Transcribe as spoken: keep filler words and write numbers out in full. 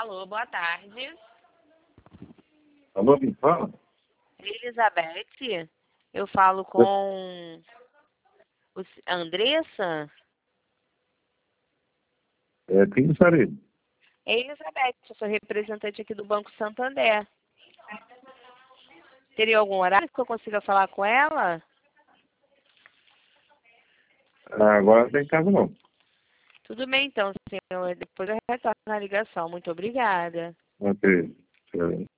Alô, boa tarde. Alô, quem fala? Elizabeth, eu falo com o C- Andressa. É, quem gostaria? É Elizabeth, eu sou representante aqui do Banco Santander. Teria algum horário que eu consiga falar com ela? Ah, agora não tem casa não. Tudo bem então, senhor. Depois eu retorno a ligação. Muito obrigada. Ok. Tchau.